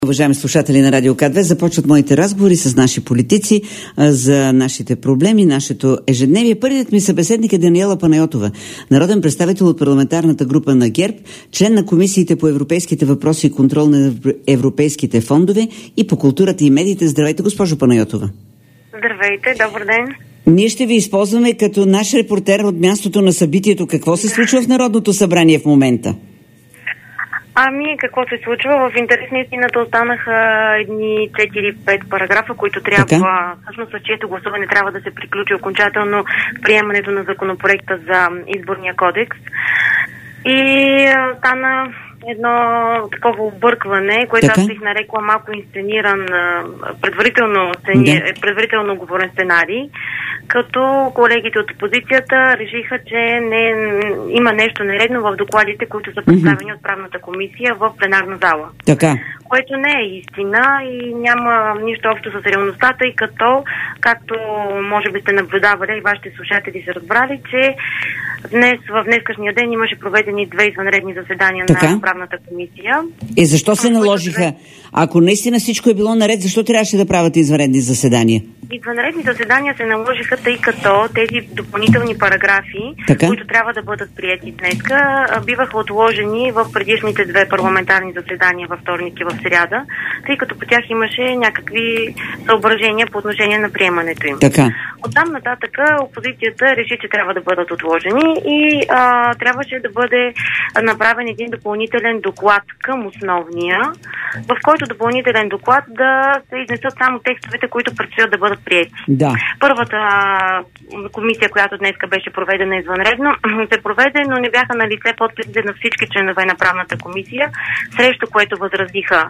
Уважаеми слушатели на Радио К2, започват моите разговори с наши политици за нашите проблеми, нашето ежедневие. Първият ми събеседник е Даниела Панайотова, народен представител от парламентарната група на ГЕРБ, член на комисиите по европейските въпроси и контрол на европейските фондове и по културата и медиите. Здравейте, госпожо Панайотова. Здравейте, добър ден. Ние ще ви използваме като наш репортер от мястото на събитието. Какво се случва в Народното събрание в момента? Какво се случва? В интерес на истината останаха едни 4-5 параграфа, които трябва, всъщност с чието гласуване трябва да се приключи окончателно приемането на законопроекта за изборния кодекс. И стана едно такова объркване, което аз бих нарекла малко инсцениран, предварително говорен сценарий, като колегите от опозицията решиха, че има нещо нередно в докладите, които са представени от правната комисия в пленарна зала. Така. Което не е истина и няма нищо общо с реалността, тъй като, както може би сте наблюдавали и вашите слушатели са разбрали, че в днескашния ден имаше проведени 2 извънредни заседания на правната комисия. Защо се наложиха? Ако наистина всичко е било наред, защо трябваше да правят извънредни заседания? Извънредни заседания се наложиха, тъй като тези допълнителни параграфи, които трябва да бъдат приети днеска, биваха отложени в предишните 2 парламентарни заседания във вторник и в сряда, тъй като по тях имаше някакви съображения по отношение на приемането им. Оттам нататък опозицията реши, че трябва да бъдат отложени и трябваше да бъде направен един допълнителен доклад към основния, в който допълнителен доклад да се изнесат само текстовете, които предстоят да бъдат приети. Първата комисия, която днеска беше проведена извънредно, се проведе, но не бяха на лице подписите на всички членове на правната комисия, срещу което възразиха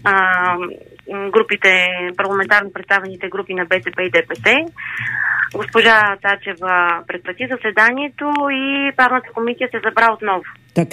парламентарно представените групи на БСП и ДПС. Госпожа Цачева прекрати заседанието и правната комисия се събра отново.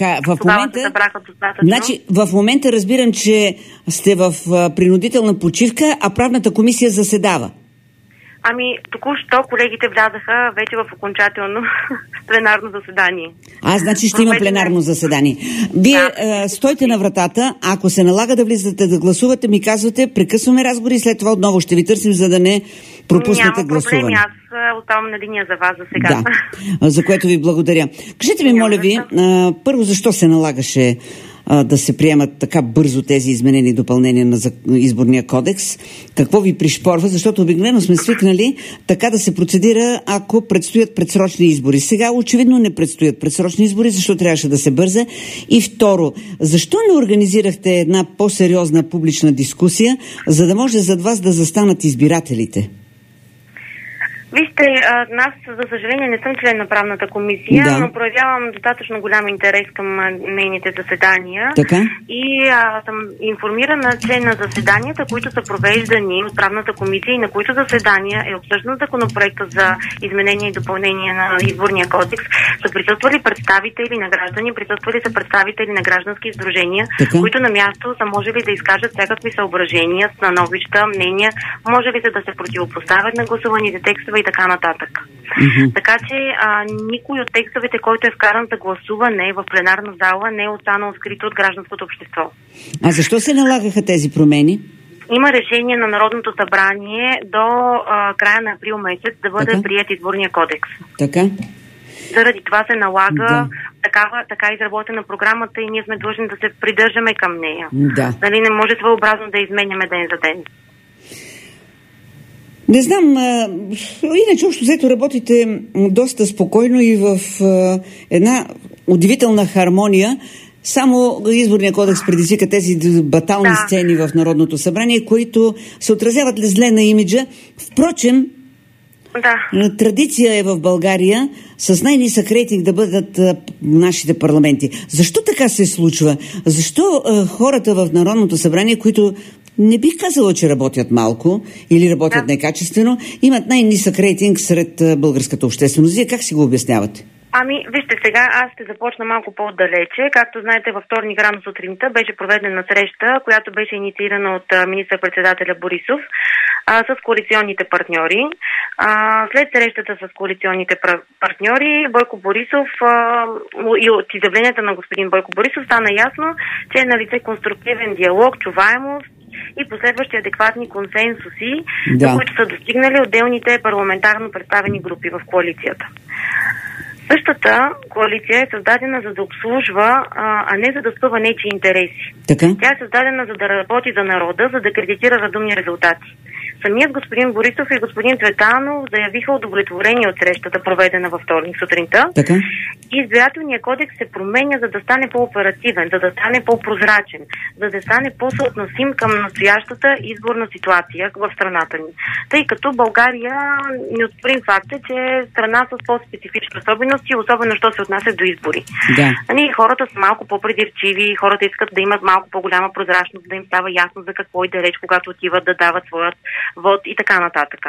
В момента разбирам, че сте в принудителна почивка, а правната комисия заседава. Току-що колегите влязаха вече в окончателно пленарно заседание. Значи ще има пленарно заседание. Вие стойте на вратата, ако се налага да влизате да гласувате, ми казвате, прекъсваме разговори и след това отново ще ви търсим, за да не пропуснете гласуване. Няма проблеми, аз оставам на линия за вас за сега. За което ви благодаря. Кажете ми, моля ви, първо, защо се налагаше да се приемат така бързо тези изменени допълнения на изборния кодекс? Какво ви пришпорва? Защото обикновено сме свикнали така да се процедира, ако предстоят предсрочни избори. Сега очевидно не предстоят предсрочни избори, защо трябваше да се бърза? И второ, защо не организирахте една по-сериозна публична дискусия, за да може зад вас да застанат избирателите? Вижте, аз, за съжаление, не съм член на правната комисия, но проявявам достатъчно голям интерес към нейните заседания. И съм информирана, че на заседанията, които са провеждани от правната комисия и на които заседания е обсъждан законопроекта за изменение и допълнение на изборния кодекс, са присъствали представители на граждани, присъствали са представители на граждански издружения, които на място са можели да изкажат всякакви съображения, становища, мнения, може ли се да се противопоставят на гласуваните текстове и така нататък. Така че никой от текстовете, който е вкаран за гласуване в пленарна зала, не е останал скрит от гражданското общество. Защо се налагаха тези промени? Има решение на Народното събрание до края на април месец да бъде приет изборния кодекс. Заради това се налага така изработена програмата и ние сме длъжни да се придържаме към нея. Не може своеобразно да изменяме ден за ден. Не знам, иначе общо взето работите доста спокойно и в една удивителна хармония. Само изборния кодекс предизвика тези батални сцени в Народното събрание, които се отразяват зле на имиджа. Впрочем, традиция е в България с най-нисък рейтинг да бъдат нашите парламенти. Защо така се случва? Защо хората в Народното събрание, които не бих казала, че работят малко или работят некачествено, имат най-нисък рейтинг сред българската общественост? Вие как си го обяснявате? Вижте, сега аз ще започна малко по-отдалече. Както знаете, във вторник рано сутринта беше проведена среща, която беше инициирана от министър-председателя Борисов с коалиционните партньори. След срещата с коалиционните партньори, Бойко Борисов и от изявленията на господин Бойко Борисов стана ясно, че е налице конструктивен диалог, чуваемост и последващи адекватни консенсуси, до които са достигнали отделните парламентарно представени групи в коалицията. Същата коалиция е създадена за да обслужва, а не за да спъва нечии интереси. Така? Тя е създадена за да работи за народа, за да кредитира разумни резултати. Самият господин Борисов и господин Цветанов заявиха удовлетворение от срещата, проведена във вторник сутринта. Така? И избирателният кодекс се променя, за да стане по-оперативен, за да стане по-прозрачен, за да стане по-съотносим към настоящата изборна ситуация в страната ни. Тъй като България, неоспорим факт е, че е страна с по-специфични особености, особено що се отнася до избори. Да. Хората са малко по-предирчиви, хората искат да имат малко по-голяма прозрачност, да им става ясно за какво и да реч, когато отиват да дават своят вод и така нататък.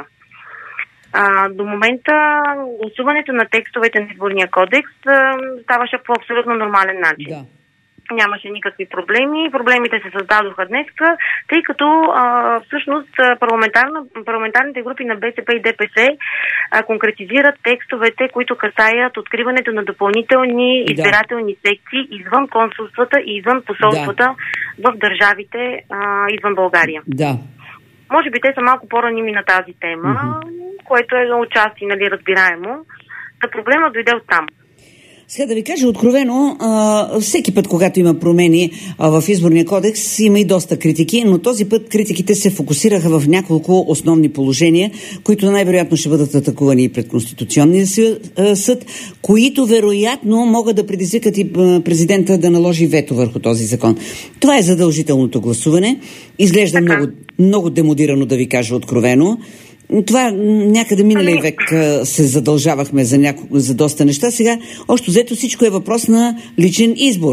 До момента гласуването на текстовете на изборния кодекс ставаше по абсолютно нормален начин. Да. Нямаше никакви проблеми. Проблемите се създадоха днес, тъй като всъщност парламентарните групи на БСП и ДПС конкретизират текстовете, които касаят откриването на допълнителни избирателни секции извън консулствата и извън посолствата в държавите извън България. Да. Може би те са малко по-раними на тази тема, което е отчасти, разбираемо. Та проблема дойде от там. Сега да ви кажа откровено, всеки път, когато има промени в изборния кодекс, има и доста критики, но този път критиките се фокусираха в няколко основни положения, които най-вероятно ще бъдат атакувани и пред Конституционния съд, които вероятно могат да предизвикат и президента да наложи вето върху този закон. Това е задължителното гласуване. Изглежда много демодирано, да ви кажа откровено. Това някъде миналия век се задължавахме за доста неща. Сега, още взето, всичко е въпрос на личен избор.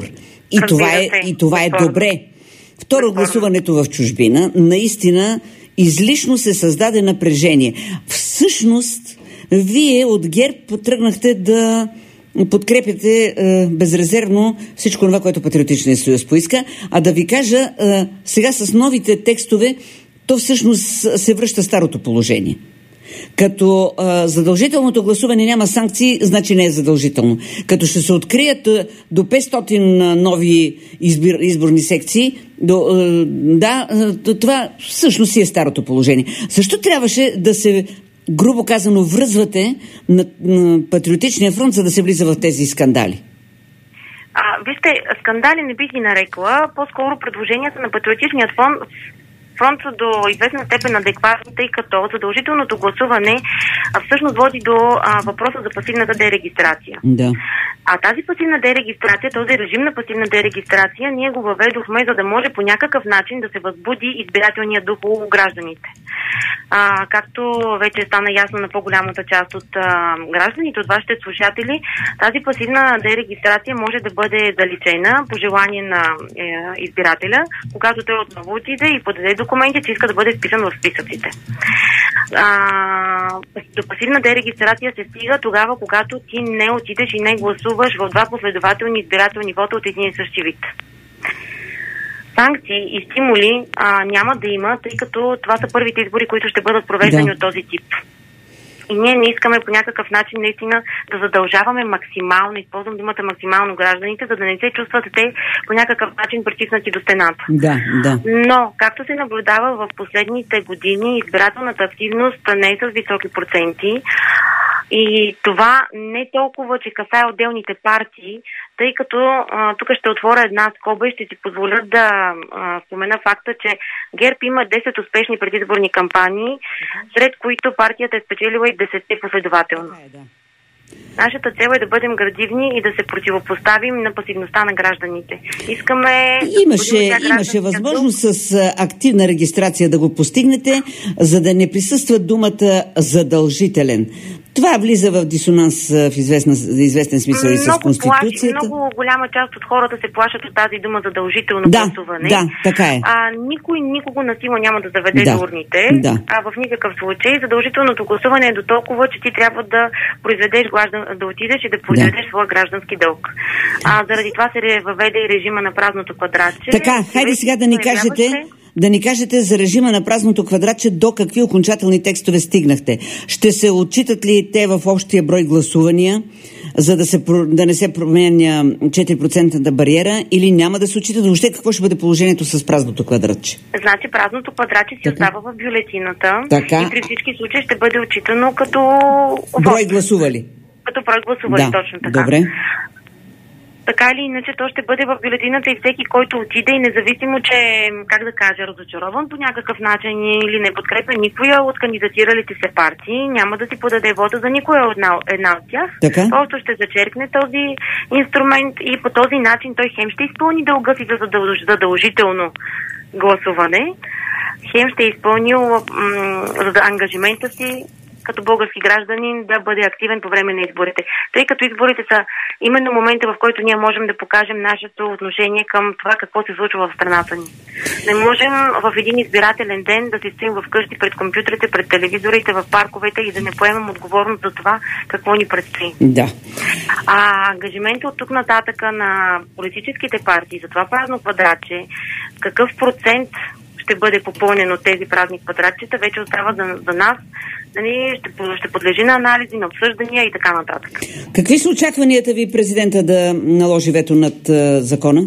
И това е добре. Второ, гласуването в чужбина. Наистина, излишно се създаде напрежение. Всъщност, вие от ГЕРБ потръгнахте да подкрепяте безрезервно всичко това, което Патриотичният съюз поиска. А да ви кажа, сега с новите текстове, то всъщност се връща старото положение. Като задължителното гласуване няма санкции, значи не е задължително. Като ще се открият до 500 нови изборни секции, това всъщност си е старото положение. Защо трябваше да се, грубо казано, връзвате на Патриотичния фронт, за да се влиза в тези скандали? Вижте, скандали не бих ги нарекла, по-скоро предложенията на Патриотичният фронт са до известна степен адекватни, тъй като задължителното гласуване всъщност води до въпроса за пасивната дерегистрация. Да. А тази пасивна дерегистрация, този режим на пасивна дерегистрация, ние го въведохме, за да може по някакъв начин да се възбуди избирателния дух у гражданите. Както вече стана ясно на по-голямата част от гражданите, от вашите слушатели, тази пасивна дерегистрация може да бъде заличена по желание на избирателя, когато той отново отиде и подаде документи, че иска да бъде вписан в списъците. До пасивна дерегистрация се стига тогава, когато ти не отидеш и не гласуваш в два последователни избирателни вота от един и същи вид. Санкции и стимули няма да има, тъй като това са първите избори, които ще бъдат провеждани от този тип. И ние не искаме по някакъв начин наистина да задължаваме максимално, използвам думата максимално гражданите, за да не се чувстват те по някакъв начин притиснати до стената. Да. Но, както се наблюдава в последните години, избирателната активност не е с високи проценти. И това не толкова, че касае отделните партии, тъй като тук ще отворя една скоба и ще си позволя да спомена факта, че ГЕРБ има 10 успешни предизборни кампании, сред които партията е спечелила и 10 последователно. Нашата цел е да бъдем градивни и да се противопоставим на пасивността на гражданите. Искаме... Имаше възможност с активна регистрация да го постигнете, за да не присъства думата задължителен. Това влиза в дисонанс в известен смисъл и с Конституцията. Много голяма част от хората се плашат от тази дума задължително гласуване. Да, така е. Никой никого насила няма да заведе до урните. В никакъв случай. Задължителното гласуване е до толкова, че ти трябва да произведеш да отидеш и да произведеш своя граждански дълг. Заради това се въведе и режима на празното квадратче. Така, хайде сега да ни кажете да ни кажете за режима на празното квадратче, до какви окончателни текстове стигнахте. Ще се отчитат ли те в общия брой гласувания, за да не се променя 4% бариера, или няма да се отчитат? Въобще какво ще бъде положението с празното квадратче? Значи празното квадратче си остава в бюлетината и при всички случаи ще бъде отчитано като брой гласували. Като брой гласували, точно така. Добре. Така или иначе, то ще бъде в бюлетината и всеки, който отиде, и независимо, че, как да кажа, разочарован по някакъв начин или не подкрепя никоя от кандидатиралите се партии, няма да си подаде вода за никоя една от тях. Така? Просто ще зачеркне този инструмент и по този начин той хем ще изпълни дълга си за задължително гласуване, хем ще изпълнил ангажимента си като български гражданин да бъде активен по време на изборите. Тъй като изборите са именно момента, в който ние можем да покажем нашето отношение към това какво се случва в страната ни. Не можем в един избирателен ден да си стоим вкъщи пред компютрите, пред телевизорите, в парковете и да не поемем отговорност за това какво ни предстои. Да. Ангажиментът от тук нататъка на политическите партии за това празно квадратче, какъв процент ще бъде попълнен от тези празни квадратчета, вече остава за нас. Ще подлежи на анализи, на обсъждания и така нататък. Какви са очакванията ви президента да наложи вето над закона?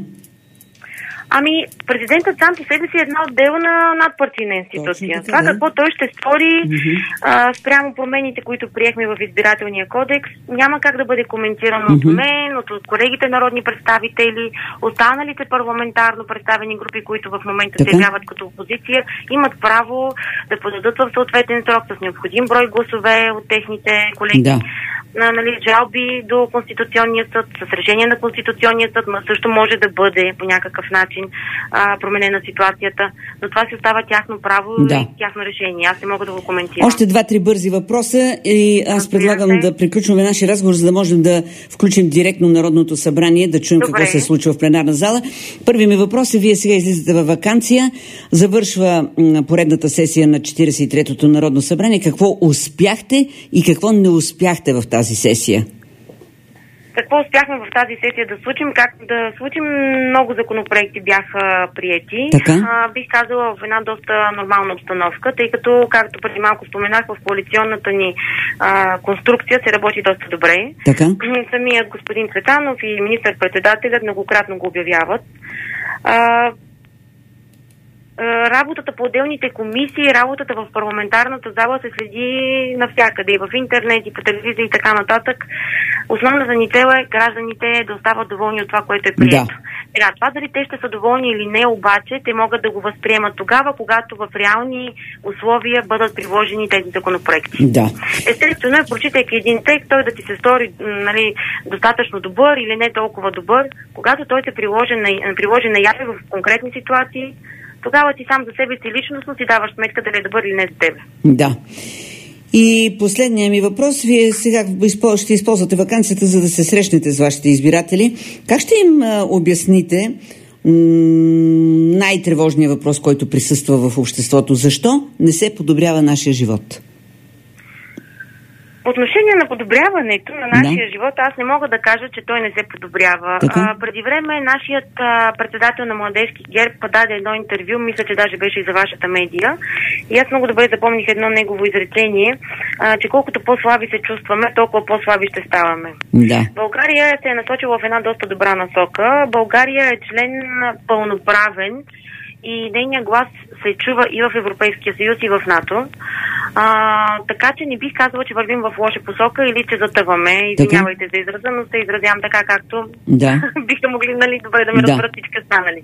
Президентът сам по себе си е една отделна надпартийна институция. Това какво той ще стори спрямо промените, които приехме в избирателния кодекс, няма как да бъде коментирано от мен, от колегите народни представители, останалите парламентарно представени групи, които в момента се явяват като опозиция, имат право да подадат в съответен срок с необходим брой гласове от техните колеги. Да. Жалби до Конституционния съд, с решение на Конституционния съд, също може да бъде по някакъв начин променена ситуацията, но това си остава тяхно право и тяхно решение. Аз не мога да го коментирам. Още 2-3 бързи въпроса и аз предлагам да приключваме нашия разговор, за да можем да включим директно Народното събрание, да чуем какво се случва в пленарна зала. Първият ми въпрос е: вие сега излизате във ваканция, завършва поредната сесия на 43-то Народно събрание. Какво успяхте и какво не успяхте в тази сесия? Какво успяхме в тази сесия да случим? Много законопроекти бяха приети. Бих казала в една доста нормална обстановка, тъй като, както преди малко споменах, в коалиционната ни конструкция се работи доста добре. Самият господин Цветанов и министър-председателят многократно го обявяват. Работата по отделните комисии, работата в парламентарната зала се следи навсякъде, и в интернет, и по телевизия, и така нататък. Основната ни цел е гражданите да остават доволни от това, което е прието. Това дали те ще са доволни или не, обаче те могат да го възприемат тогава, когато в реални условия бъдат приложени тези законопроекти. Естествено е, прочитайки един текст, той да ти се стори достатъчно добър или не толкова добър, когато той се приложи наяве в конкретни ситуации, тогава ти сам за себе си личностно си даваш сметка дали е добър или не за тебе. Да. И последният ми въпрос: вие сега ще използвате ваканцията, за да се срещнете с вашите избиратели. Как ще им обясните най-тревожният въпрос, който присъства в обществото? Защо не се подобрява нашия живот? По отношение на подобряването на нашия живот, аз не мога да кажа, че той не се подобрява. Преди време нашият председател на Младежки ГЕРБ даде едно интервю, мисля, че даже беше и за вашата медия. И аз много добре запомних едно негово изречение, че колкото по-слаби се чувстваме, толкова по-слаби ще ставаме. България се е насочила в една доста добра насока. България е член пълноправен и нейният глас се чува и в Европейския съюз, и в НАТО. Така че не бих казала, че вървим в лоша посока или че затъваме. Извинявайте за израза, но се изразявам така, както биха могли добре да ме разберат всички останали.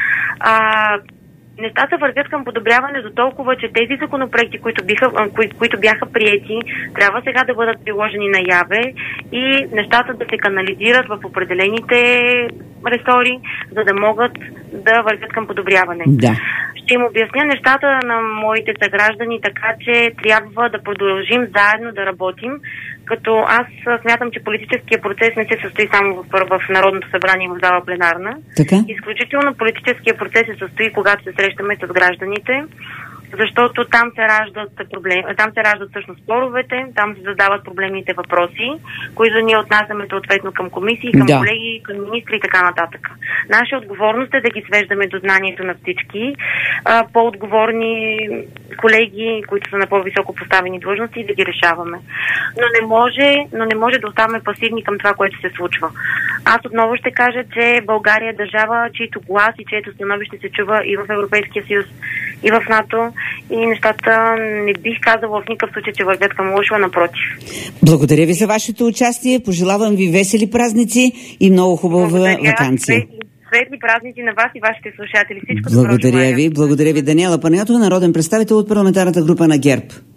Нещата вървят към подобряване до толкова, че тези законопроекти, които бяха приети, трябва сега да бъдат приложени наяве и нещата да се канализират в определените ресори, за да могат да вървят към подобряване. Ще им обясня нещата на моите съграждани, така че трябва да продължим заедно да работим, като аз смятам, че политическия процес не се състои само в Народното събрание в зала пленарна. Изключително политическия процес се състои, когато се срещаме с гражданите, защото там се раждат проблеми, там се раждат всъщност споровете, там се задават проблемните въпроси, които ние отнасяме съответно към комисии, към колеги, към министри и така нататък. Наша отговорност е да ги свеждаме до знанието на всички по-отговорни колеги, които са на по-високо поставени длъжности, и да ги решаваме. Но не може да оставаме пасивни към това, което се случва. Аз отново ще кажа, че България е държава, чието глас и чието становище се чува и в Европейския съюз, и в НАТО, и нещата не бих казала в никакъв случай, че вървят към лошо, напротив. Благодаря ви за вашето участие. Пожелавам ви весели празници и много хубава ваканция. Светли празници на вас и вашите слушатели. Всичко благодаря ви. Благодаря ви, Даниела Панайотова, народен представител от парламентарната група на ГЕРБ.